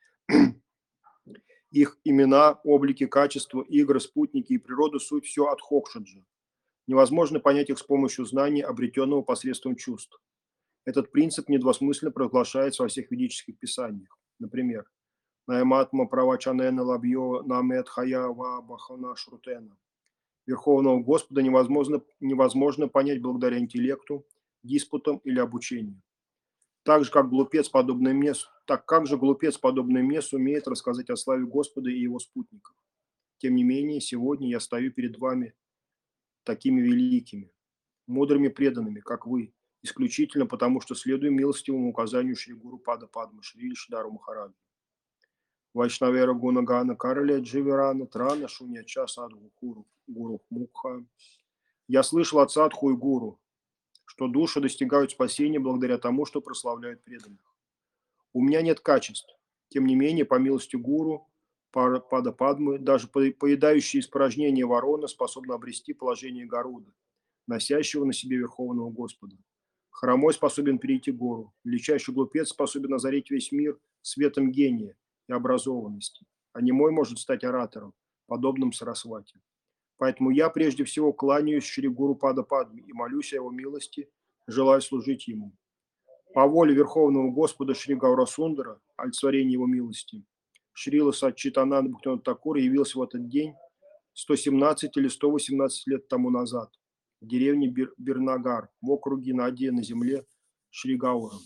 Их имена, облики, качества, игры, спутники и природа – суть все адхокшаджи. Невозможно понять их с помощью знаний, обретенного посредством чувств. Этот принцип недвусмысленно провозглашается во всех ведических писаниях. Например, Наяматма правачанена лабьё намет хаява бахана шрутена. Верховного Господа невозможно, невозможно понять благодаря интеллекту, диспутам или обучению. Так же, как глупец, подобный мне, так как же глупец, подобный мне, сумеет рассказать о славе Господа и его спутников. Тем не менее, сегодня я стою перед вами такими великими, мудрыми преданными, как вы, исключительно потому, что следую милостивому указанию Шри Гуру Пада Падмы Шри Шидару Махараджа. Вайшнавера Гунагана Караля Дживерана Трана Шуньяча Садху Гуру Гуру Мукха. Я слышал от Садху и Гуру, что души достигают спасения благодаря тому, что прославляют преданных. У меня нет качеств. Тем не менее, по милости Гуру Пада Падмы, даже поедающие испражнения ворона способны обрести положение Гаруда, носящего на себе Верховного Господа. Хромой способен перейти гору. Величайший глупец способен озарить весь мир светом гения и образованности. А немой может стать оратором, подобным Сарасвати. Поэтому я прежде всего кланяюсь Шри Гуру Пада Падме и молюсь о его милости, желаю служить ему. По воле Верховного Господа Шри Гаурасундара, олицетворение его милости, Шрила Саччитананда Бхактивинода Такура явился в этот день сто семнадцать или сто восемнадцать лет тому назад в деревне Бир, Бирнагар, в округе Надия на земле Шри Гаура.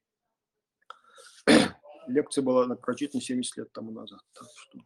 Лекция была прочитана семьдесят лет тому назад. Так что...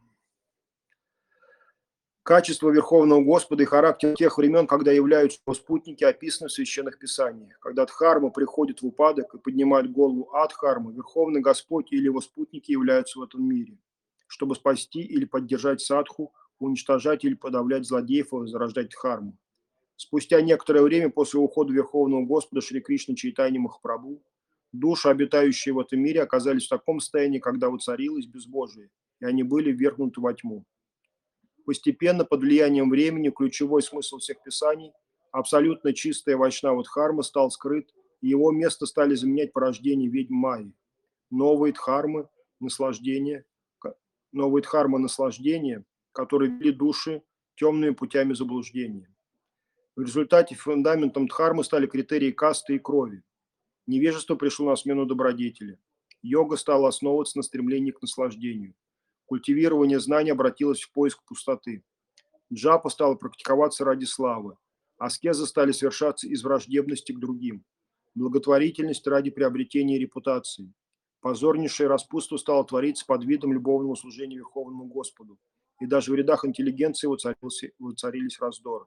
Качество Верховного Господа и характер тех времен, когда являются его спутники, описаны в Священных Писаниях. Когда Дхарма приходит в упадок и поднимает голову Адхармы, Верховный Господь или его спутники являются в этом мире, чтобы спасти или поддержать садху, уничтожать или подавлять злодеев и возрождать Дхарму. Спустя некоторое время после ухода Верховного Господа Шри Кришны Чайтаньи Махапрабху, души, обитающие в этом мире, оказались в таком состоянии, когда воцарилось безбожие, и они были ввергнуты во тьму. Постепенно, под влиянием времени, ключевой смысл всех писаний, абсолютно чистая вайшнава Дхарма стал скрыт, и его место стали заменять порождения ведьм Майи. Новые Дхармы, наслаждения, новые Дхармы наслаждения, которые вели души темными путями заблуждения. В результате фундаментом Дхармы стали критерии касты и крови. Невежество пришло на смену добродетели. Йога стала основываться на стремлении к наслаждению. Культивирование знаний обратилось в поиск пустоты. Джапа стала практиковаться ради славы. Аскезы стали совершаться из враждебности к другим. Благотворительность ради приобретения репутации. Позорнейшее распутство стало твориться под видом любовного служения Верховному Господу. И даже в рядах интеллигенции воцарились раздоры.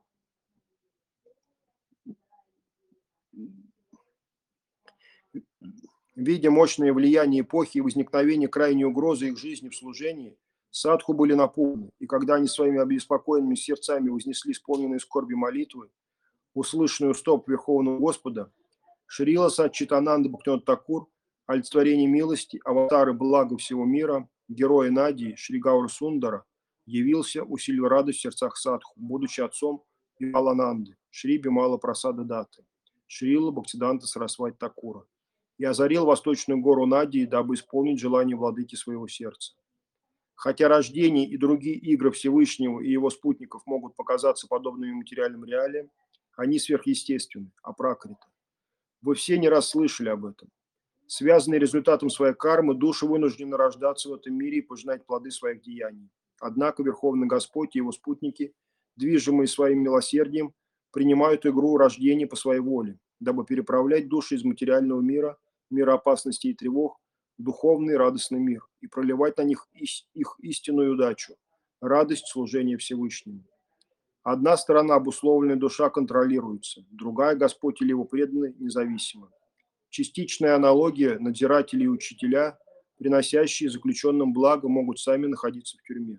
Видя мощное влияние эпохи и возникновение крайней угрозы их жизни в служении, садху были напуганы, и когда они своими обеспокоенными сердцами вознесли исполненные скорби молитвы, услышанную стоп Верховного Господа, Шрила Саччитананда Бхактивинода Такур, олицетворение милости, аватары блага всего мира, героя Надии, Шри Гаура Сундара, явился, усилив радость в сердцах садху, будучи отцом Бималананды, Шри Бимала Прасада Датты, Шрила Бхактиданта Сарасвати Такура, и озарил восточную гору Надии, дабы исполнить желание владыки своего сердца. Хотя рождение и другие игры Всевышнего и его спутников могут показаться подобными материальным реалиям, они сверхъестественны, апракрита. Вы все не раз слышали об этом. Связанные результатом своей кармы, души вынуждены рождаться в этом мире и пожинать плоды своих деяний. Однако Верховный Господь и его спутники, движимые своим милосердием, принимают игру рождения по своей воле, дабы переправлять души из материального мира, мира опасностей и тревог, в духовный радостный мир и проливать на них их истинную удачу, радость служения Всевышнему. Одна сторона, обусловленная душа, контролируется, другая, Господь или его преданные, независимо. Частичная аналогия: надзиратели и учителя, приносящие заключенным благо, могут сами находиться в тюрьме.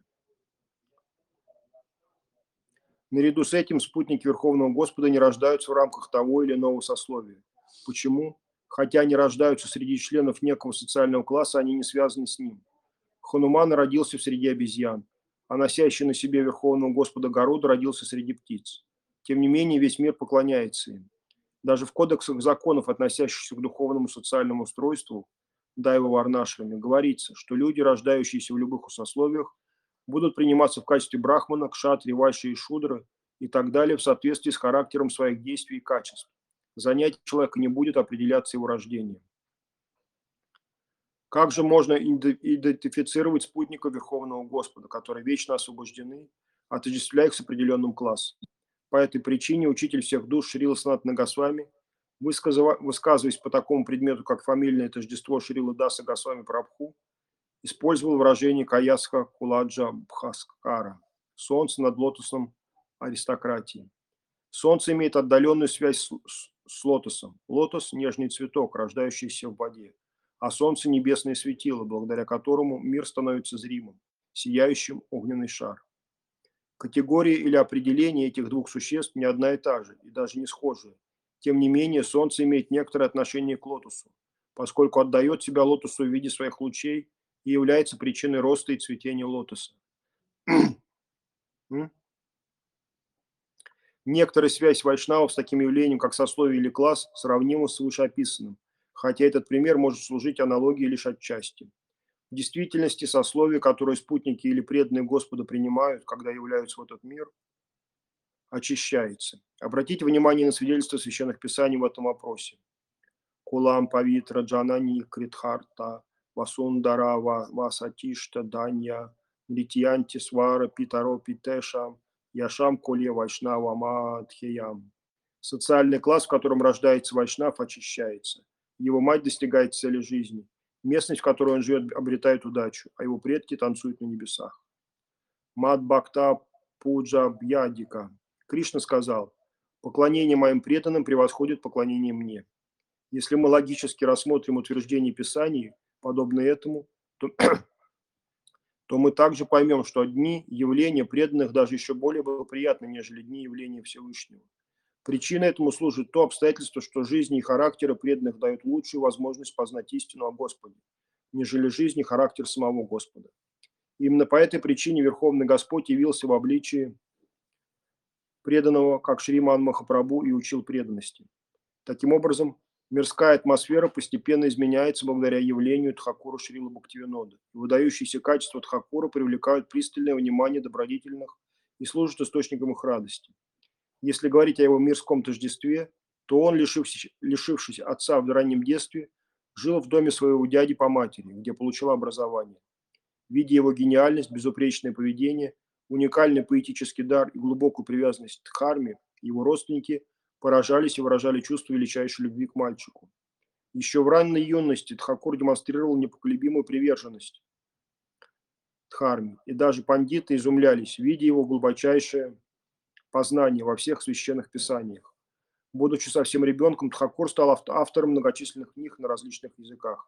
Наряду с этим спутники Верховного Господа не рождаются в рамках того или иного сословия. Почему? Хотя они рождаются среди членов некого социального класса, они не связаны с ним. Хануман родился в среде обезьян, а носящий на себе Верховного Господа Гаруда родился среди птиц. Тем не менее, весь мир поклоняется им. Даже в кодексах законов, относящихся к духовному социальному устройству, Дайва Варнашрами, говорится, что люди, рождающиеся в любых сословиях, будут приниматься в качестве брахмана, кшатри, вайши и шудры и так далее в соответствии с характером своих действий и качеств. Занятие человека не будет определяться его рождением. Как же можно идентифицировать спутников Верховного Господа, которые вечно освобождены, отождествляя их с определенным классом? По этой причине учитель всех душ Шрила Санатана Госвами, высказываясь по такому предмету, как фамильное тождество Шрила Даса Госвами Прабху, использовал выражение Каясха Куладжа Бхаскара – солнце над лотосом аристократии. Солнце имеет отдаленную связь с, с, с лотосом. Лотос – нежный цветок, рождающийся в воде, а солнце – небесное светило, благодаря которому мир становится зримым, сияющим огненный шар. Категория или определение этих двух существ не одна и та же, и даже не схожие. Тем не менее, солнце имеет некоторое отношение к лотосу, поскольку отдает себя лотосу в виде своих лучей и является причиной роста и цветения лотоса. Некоторая связь вайшнавов с таким явлением, как сословие или класс, сравнима с вышеописанным, хотя этот пример может служить аналогией лишь отчасти. В действительности сословие, которое спутники или преданные Господа принимают, когда являются в этот мир, очищается. Обратите внимание на свидетельства священных писаний в этом вопросе. Кулам Павитра Джанани Критхарта Васундара Васатишта Данья Нритьянти Свара Питаро Питеша Яшам Коле Вайшнава Мадхиям. Социальный класс, в котором рождается вайшнав, очищается. Его мать достигает цели жизни. Местность, в которой он живет, обретает удачу, а его предки танцуют на небесах. Мад Бхакта Пуджа Бьядика. Кришна сказал: «Поклонение моим преданным превосходит поклонение мне». Если мы логически рассмотрим утверждения Писаний, подобные этому, то, то мы также поймем, что дни явления преданных даже еще более благоприятны, нежели дни явления Всевышнего. Причиной этому служит то обстоятельство, что жизни и характеры преданных дают лучшую возможность познать истину о Господе, нежели жизнь и характер самого Господа. Именно по этой причине Верховный Господь явился в обличии преданного, как Шриман Махапрабху, и учил преданности. Таким образом, мирская атмосфера постепенно изменяется благодаря явлению Тхакура Шрила Бхактивинода. Выдающиеся качества Тхакура привлекают пристальное внимание добродетельных и служат источником их радости. Если говорить о его мирском тождестве, то он, лишившись, лишившись отца в раннем детстве, жил в доме своего дяди по матери, где получил образование. Видя его гениальность, безупречное поведение, уникальный поэтический дар и глубокую привязанность к Дхарме, его родственники поражались и выражали чувство величайшей любви к мальчику. Еще в ранней юности Тхакур демонстрировал непоколебимую приверженность Дхарме, и даже пандиты изумлялись, видя его глубочайшее познание во всех священных писаниях. Будучи совсем ребенком, Тхакур стал автором многочисленных книг на различных языках.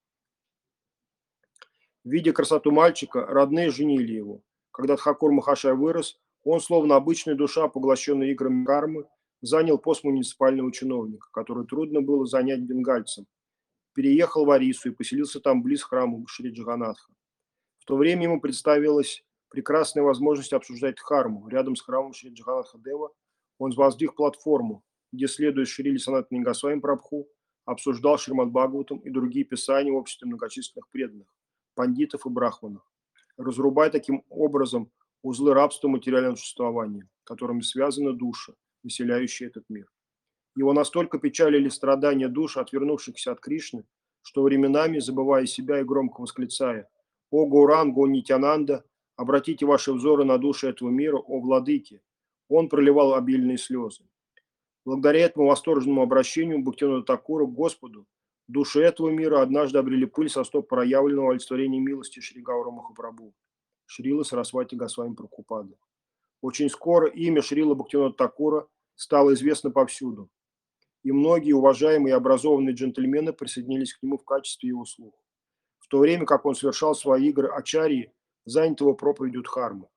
Видя красоту мальчика, родные женили его. Когда Тхакур Махашай вырос, он, словно обычная душа, поглощенная играми кармы, занял пост муниципального чиновника, который трудно было занять бенгальцам. Переехал в Арису и поселился там близ храма Шри Джаганатха. В то время ему представилась прекрасная возможность обсуждать дхарму. Рядом с храмом Шри Джаганатха Дева он воздвиг платформу, где, следуя Шриле Санатане Госвами Прабху, обсуждал Шримад Бхагаватам и другие писания в обществе многочисленных преданных, пандитов и брахманов, разрубая таким образом узлы рабства материального существования, которыми связаны души, населяющие этот мир. Его настолько печалили страдания душ, отвернувшихся от Кришны, что временами, забывая себя и громко восклицая: «О Гауранга, о Нитянанда, обратите ваши взоры на души этого мира, о Владыке!» Он проливал обильные слезы. Благодаря этому восторженному обращению Бхактивинода Тхакура к Господу, души этого мира однажды обрели пыль со стоп проявленного олицетворения милости Шри Гаура Махапрабху, Шрила Сарасвати Госвами Прабхупады. Очень скоро имя Шрила Бхактивинода Тхакура стало известно повсюду. и многие уважаемые и образованные джентльмены присоединились к нему в качестве его слуг, в то время как он совершал свои игры ачарьи, занятого проповедью Дхармы.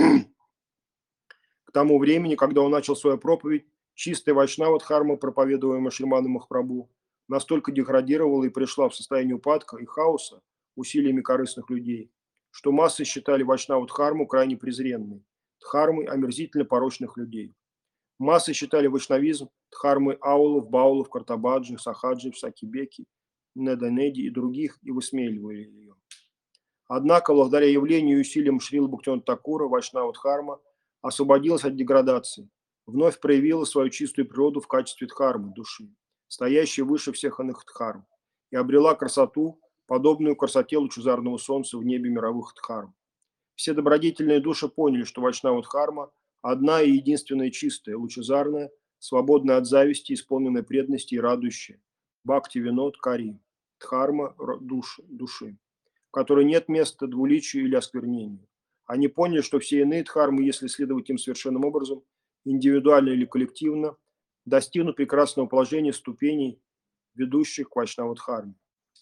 К тому времени, когда он начал свою проповедь, чистая вайшнава Дхарма, проповедуемая Шриманом Махапрабху, настолько деградировала и пришла в состояние упадка и хаоса усилиями корыстных людей, что массы считали вайшнаву Дхарму крайне презренной, Дхармой омерзительно порочных людей. Массы считали вайшнавизм Дхармой аулов, баулов, картабаджи, сахаджи, сакибеки, неданеди и других и высмеивали ее. Однако, благодаря явлению и усилиям Шрилы Бхактивинода Такура, вайшнава Дхарма освободилась от деградации, вновь проявила свою чистую природу в качестве Дхармы, души, стоящей выше всех иных Дхарм, и обрела красоту, подобную красоте лучезарного солнца в небе мировых Дхарм. Все добродетельные души поняли, что вайшнава Дхарма одна и единственная чистая, лучезарная, свободная от зависти, исполненная преданности и радующая. Бхакти Винод Кари. Дхарма души, души, в которой нет места двуличию или осквернению. Они поняли, что все иные дхармы, если следовать им совершенным образом, индивидуально или коллективно, достигнут прекрасного положения ступеней, ведущих к вайшнава Дхарме.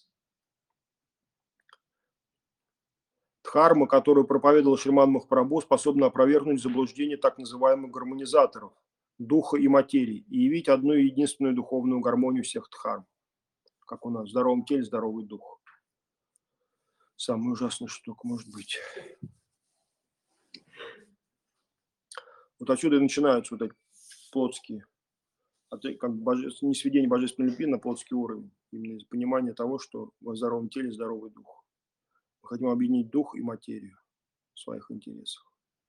Дхарма, которую проповедовал Шриман Махапрабху, способна опровергнуть заблуждение так называемых гармонизаторов духа и материи и явить одну единственную духовную гармонию всех дхарм. Как у нас в здоровом теле здоровый дух. Самое ужасное, что только может быть. Вот отсюда и начинаются вот эти плотские, как не сведение божественной любви на плотский уровень, именно из понимания того, что в здоровом теле здоровый дух. Мы хотим объединить дух и материю в своих интересах.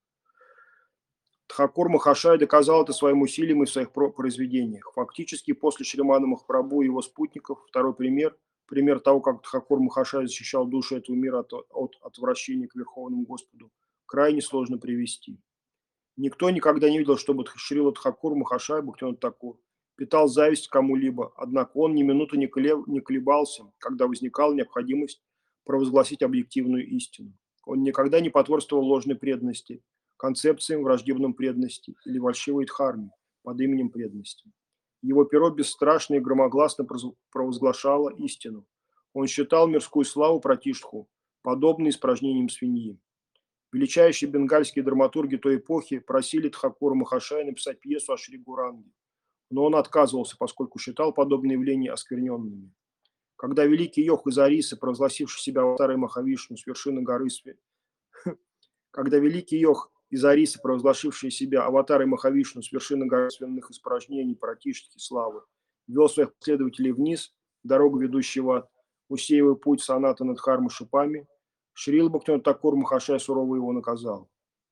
Тхакур Махашай доказал это своим усилием и в своих произведениях. Фактически, после Шримана Махапрабху и его спутников, второй пример, пример того, как Тхакур Махашай защищал душу этого мира от, от отвращения к Верховному Господу, крайне сложно привести. Никто никогда не видел, чтобы Шрила Тхакур Махашай, Бхактивинода Такур, питал зависть к кому-либо, однако он ни минуты не колебался, когда возникала необходимость провозгласить объективную истину. Он никогда не потворствовал ложной преданности, концепциям враждебной преданности или фальшивой дхарме под именем преданности. Его перо бесстрашно и громогласно провозглашало истину. Он считал мирскую славу пратиштху, подобной испражнениям свиньи. Величайшие бенгальские драматурги той эпохи просили Тхакура Махашая написать пьесу о Шри Гуранге, но он отказывался, поскольку считал подобные явления оскверненными. Когда великий йог из Арисы, провозгласивший себя аватарой Махавишну с вершины горы Све... Когда великий йог из Арисы, провозглашивший себя аватарой Махавишну с вершины горы священных испражнений, пратиштхи, славы, вел своих последователей вниз, дорогу, ведущую в ад, усеивая путь санатана дхармы шипами, Шрила Бхактивинода Такур Махашай сурово его наказал.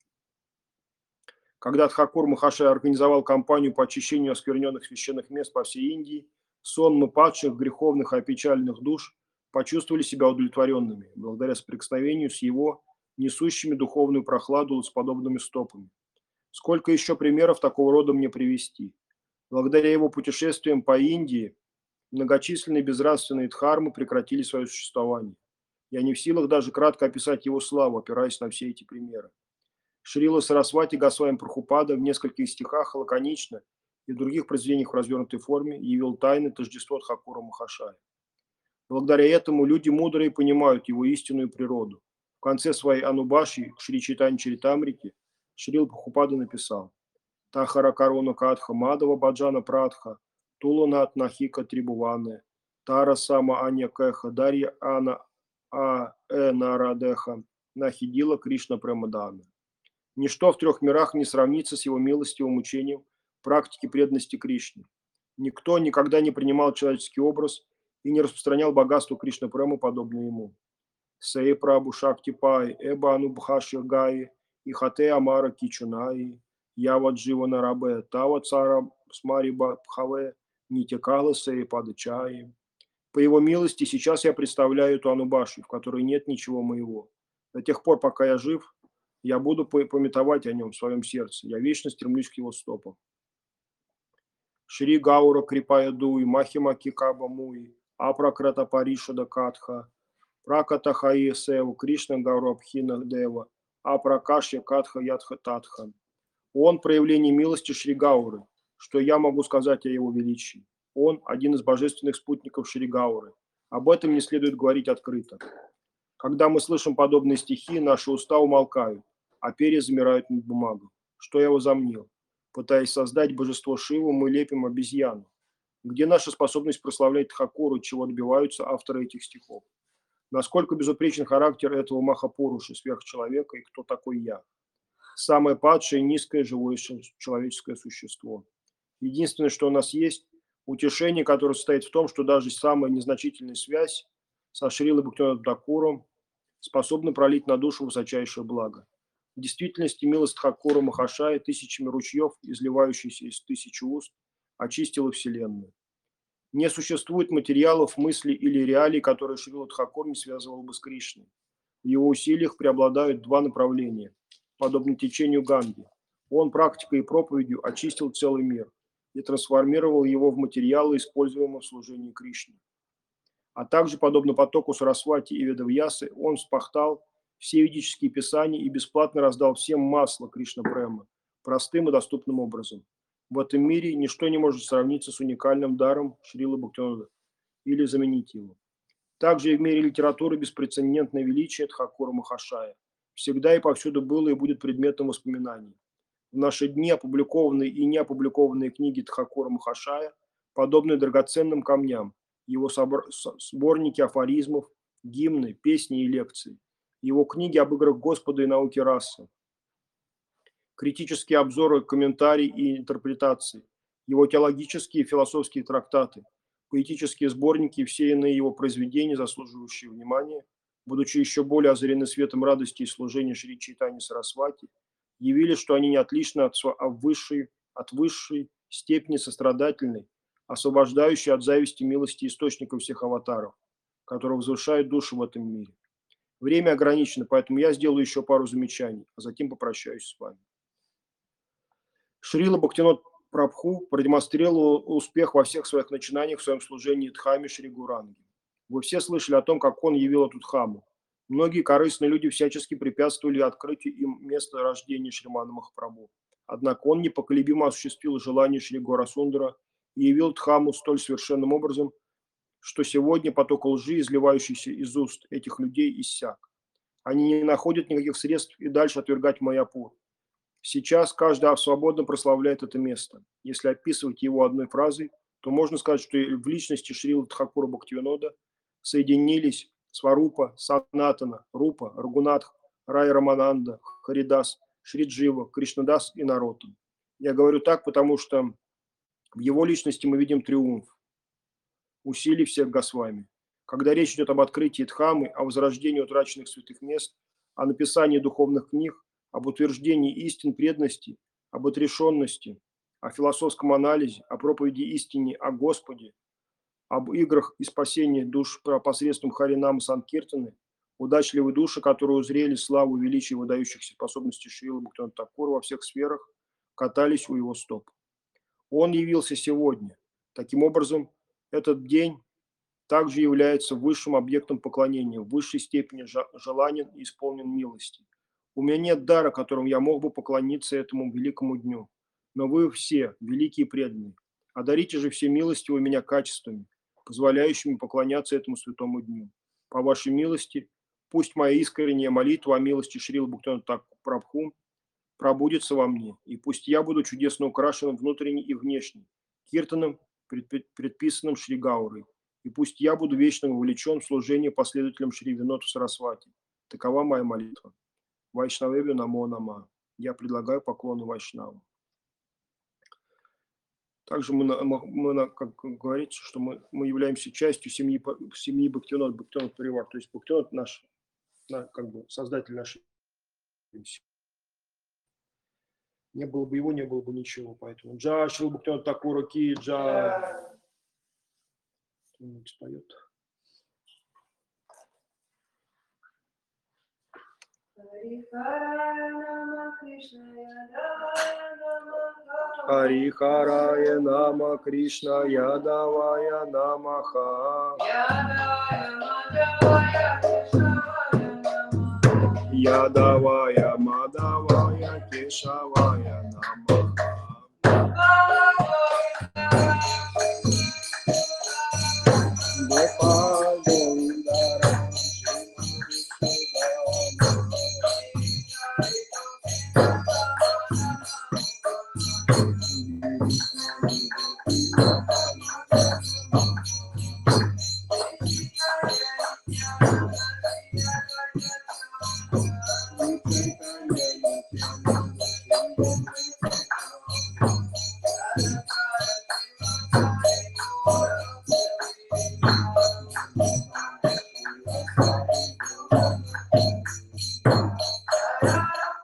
Когда Тхакур Махашай организовал кампанию по очищению оскверненных священных мест по всей Индии, сонмы падших, греховных и опечаленных душ почувствовали себя удовлетворенными, благодаря соприкосновению с его несущими духовную прохладу с подобными стопами. Сколько еще примеров такого рода мне привести? Благодаря его путешествиям по Индии многочисленные безнравственные дхармы прекратили свое существование. Я не в силах даже кратко описать его славу, опираясь на все эти примеры. Шрила Сарасвати Госвами Прабхупада в нескольких стихах лаконично и в других произведениях в развернутой форме явил тайны тождества Тхакура Махашая. Благодаря этому люди мудрые понимают его истинную природу. В конце своей Анубаши Шри Чайтанья Чаритамрити Шрила Прабхупада написал: Тахара Каруна Катха Мадава Баджана Пратха Туланат Нахика Трибуване Тара Сама Аня Кеха Дарья Ана А Э Нарадеха Нахидила Кришна Премадана. Ничто в трех мирах не сравнится с его милостивым учением практики преданности Кришне. Никто никогда не принимал человеческий образ и не распространял богатство Кришна Према, подобно ему. Сей Прабу Шакти Пай, Эба Анубхаши Гаи, Ихате Амара Кичунаи, Ява Дживана Рабе, Тава Цара Смариба Пхаве, Нитякала Сей Падачаи. По его милости сейчас я представляю эту Анубашу, в которой нет ничего моего. До тех пор, пока я жив, я буду памятовать о нем в своем сердце. Я вечно стремлюсь к его стопам. Шри Гаура Крипая Дуи, Махима Кикаба Муи, Апракрата Паришада Катха, Праката Хаи Севу, Кришна Гаура Абхина Дева, Апракашья Катха Ядха Татха. Он проявление милости Шри Гауры, что я могу сказать о его величии. Он – один из божественных спутников Шри Гауры. Об этом не следует говорить открыто. Когда мы слышим подобные стихи, наши уста умолкают, а перья замирают над бумагой. Что я возомнил? Пытаясь создать божество Шиву, мы лепим обезьяну. Где наша способность прославлять Тхакуру, чего добиваются авторы этих стихов? Насколько безупречен характер этого Махапуруши, сверхчеловека, и кто такой я? Самое падшее и низкое живое человеческое существо. Единственное, что у нас есть, утешение, которое состоит в том, что даже самая незначительная связь со Шрилой Бхактивинодом Тхакуром способна пролить на душу высочайшее благо. В действительности милость Тхакура Махашая тысячами ручьев, изливающихся из тысячи уст, очистила Вселенную. Не существует материалов, мыслей или реалий, которые Шрила Тхакур не связывал бы с Кришной. В его усилиях преобладают два направления, подобно течению Ганги. Он практикой и проповедью очистил целый мир и трансформировал его в материалы, используемые в служении Кришне. А также, подобно потоку Сарасвати и Ведавьясы, он вспахтал все ведические писания и бесплатно раздал всем масло Кришна Према, простым и доступным образом. В этом мире ничто не может сравниться с уникальным даром Шрилы Бхактивинода или заменить его. Также и в мире литературы беспрецедентное величие Тхакура Махашая всегда и повсюду было и будет предметом воспоминаний. В наши дни опубликованные и не опубликованные книги Тхакура Махашая подобны драгоценным камням, его сборники афоризмов, гимны, песни и лекции, его книги об играх Господа и науке расы, критические обзоры, комментарии и интерпретации, его теологические и философские трактаты, поэтические сборники и все иные его произведения, заслуживающие внимания, будучи еще более озарены светом радости и служения Шри Чайтаньи Сарасвати, явили, что они не отличны от, высшей, от высшей степени сострадательной, освобождающей от зависти милости источника всех аватаров, которые возвышают душу в этом мире. Время ограничено, поэтому я сделаю еще пару замечаний, а затем попрощаюсь с вами. Шрила Бхактивинод Прабху продемонстрировал успех во всех своих начинаниях в своем служении Дхамме Шри Гуранги. Вы все слышали о том, как он явил эту Дхамму. Многие корыстные люди всячески препятствовали открытию им места рождения Шримана Махапрабху. Однако он непоколебимо осуществил желание Шри Горасундара и явил Дхамму столь совершенным образом, что сегодня поток лжи, изливающийся из уст этих людей, иссяк. Они не находят никаких средств и дальше отвергать Майяпур. Сейчас каждый свободно прославляет это место. Если описывать его одной фразой, то можно сказать, что в личности Шрилы Тхакура Бхактивинода соединились Сварупа, Санатана, Рупа, Рагунатх, Рай Рамананда, Харидас, Шри Джива, Кришнадас и Нароттам. Я говорю так, потому что в его личности мы видим триумф усилий всех Госвами. Когда речь идет об открытии Дхаммы, о возрождении утраченных святых мест, о написании духовных книг, об утверждении истин преданности, об отрешенности, о философском анализе, о проповеди истине о Господе, об играх и спасении душ посредством Харинама Санкиртаны, удачливые души, которые узрели славу и величие выдающихся способностей Шрилы Бхактивинода Тхакура во всех сферах, катались у его стоп. Он явился сегодня. Таким образом, этот день также является высшим объектом поклонения, в высшей степени желанен и исполнен милости. У меня нет дара, которым я мог бы поклониться этому великому дню. Но вы все, великие преданные, одарите же все милостивые меня качествами, позволяющими поклоняться этому святому дню. По вашей милости, пусть моя искренняя молитва о милости Шрилы Бхактивинода Прабху пробудется во мне, и пусть я буду чудесно украшен внутренне и внешне, киртаном, предписанным Шри Гаурой, и пусть я буду вечно вовлечен в служение последователям Шри Винода Сарасвати. Такова моя молитва. Вайшнавебе намо нама. Я предлагаю поклоны Вайшнаву. Также мы, мы как говорится, что мы, мы являемся частью семьи, семьи Бхактивинода, Бхактивинода Паривар. То есть Бхактивинод наш, как бы создатель нашей семьи. Не было бы его, не было бы ничего. Поэтому Джа Шрила Бхактивинода Тхакура ки джа. Кто-нибудь споет? Харихарая нама Кришна Ядавая намаха. Ядавая Мадавая Кешавая намаха.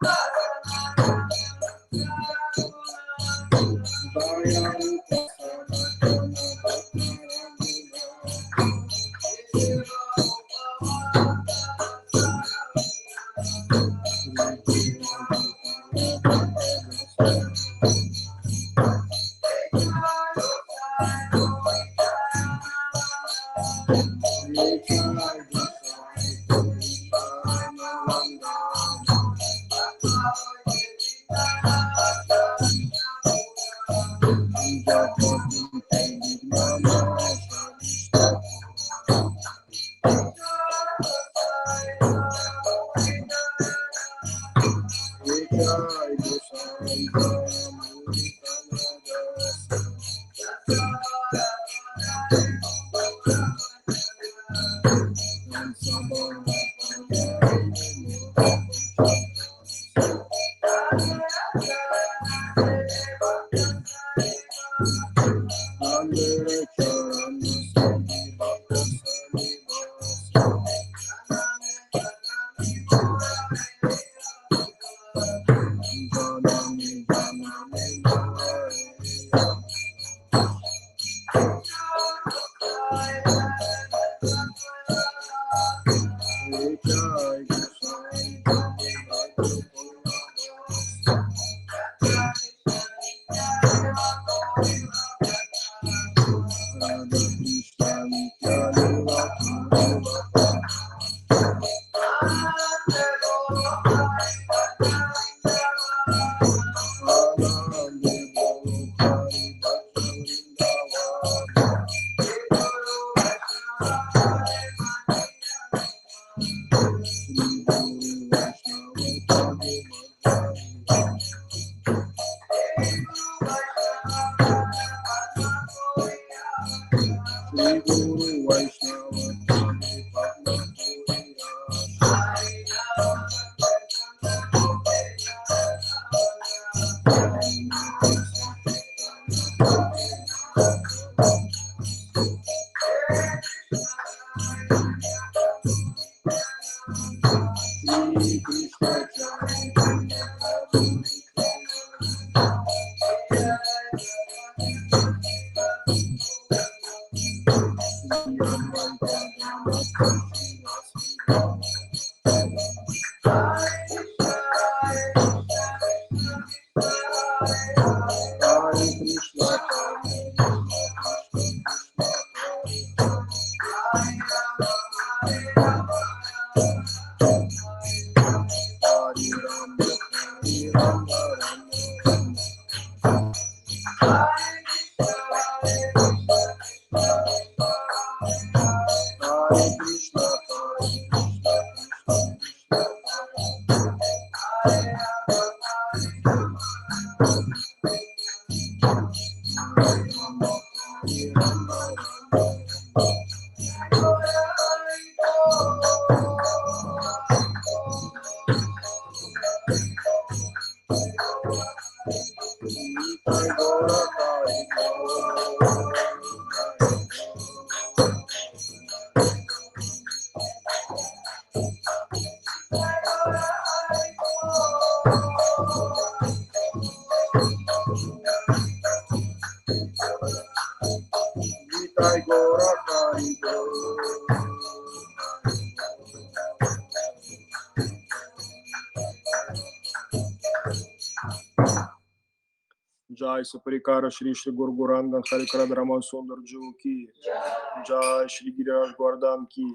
Jai Saparikara Shri Shri Guru Guranga Harikara Rama Sundar Ju ki Jai Shri Giraj Gordhan ki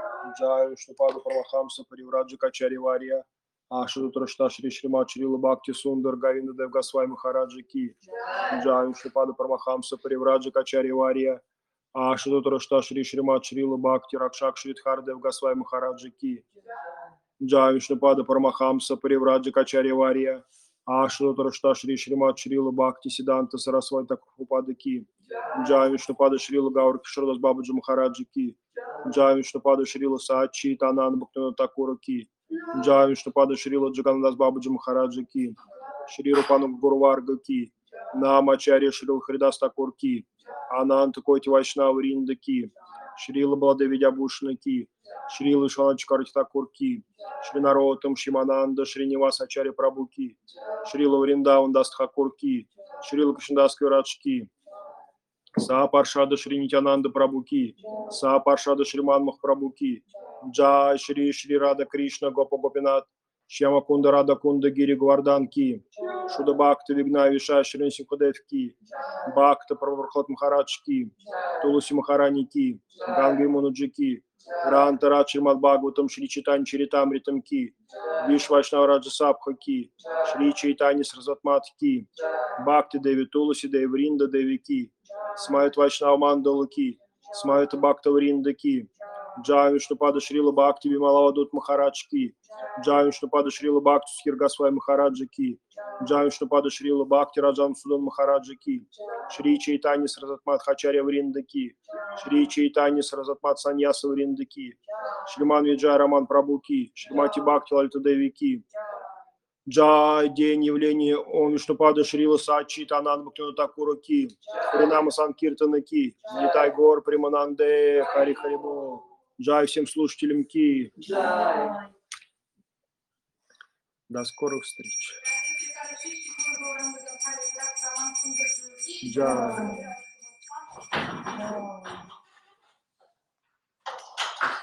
Jai Vishnupada Paramahamsa Parivraja Kachari Varya Ashutrashta Shri Shrimat Srila Bhakti Sundar Govinda Dev Goswami Maharaja ki Jai Vishnupada Paramahamsa Parivraja Kachari Varya Ashutrashta Shri Shrimat Srila Bhakti Rakshak Shri Dev Goswami Maharaja ki Jai Vishnupada Paramahamsa Parivraja Kachari Varya Ashrutarashta Shri Shrimat Srila Bhakti Siddhanta Saraswati Thakur ki Jai Vishnupada Srila Gaur Kishoras Babaji Maharaja ki Jai Vishnupada Srila Sachi Tanand Bhaktivinoda Thakur ki Jai Vishnupada Srila Jagannath Babaji Maharaja ki Shri Rupanuk Guru Varga ki Namacharya Srila Haridas Thakur ki Ananta Koti Vaishnava Vrinda ki Шрила Баладевидя Бушна Ки, Шрила Шалачкарчта Курки, Шри Наротам Шимананда, Шриниваса Ачари Прабуки, Шрила Вриндаун Дастхакурки, Шрила Кришнадас Раджки, Са Паршада Шри Нитянанда Прабуки, Са Паршада Шриман Махапрабуки, Джай Шри Шри Рада Кришна Гопа Гопинат, Шьяма Кунда Рада Кунда Гири Гвардан Ки, Шуда Бхакта Вигна Виша Шри Симхадев Ки, Бхакта Прабхархот Махарадж Ки, Тулуси Махарани Ки, Ганги Мунуджи Ки, Ранта Рад Шримад Бхагаватам Шри Читани Чаритамритам Ки, Виш Вайшнава Раджа Сабха Ки, Шри Чайтани Сарасватмат Ки, Бхакти Деви Тулуси Деви Вринда Деви Ки, Смайт Вайшнава Мандала Ки, Смайт Бхакта Вринда Ки, Джай Вишнупада Шрила Бхакти Вималавадут Махарадж Ки, Джай Вишнупада Шрила Бхакти Схиргасвай Махараджа Ки, Джай Вишнупада Шрила Бхакти Раджан Судан Махараджа Ки, Шри Чайтани Саразатмат Хачарья Вринда Ки, Шри Чайтани Саразатмат Саньяса Вринда Ки, Шриман Виджай Раман Прабhu Ки, Шримати Бхакти Лалита Деви Ки, Джай, день явления Ом Вишнупада Шрила Сачи Танан Бхактивинода Такура Ки, Харинама Санкиртана Ки, Нитай Гор Примананде, Хари Харибо. Джай всем слушателям Ки. До скорых встреч. Джай.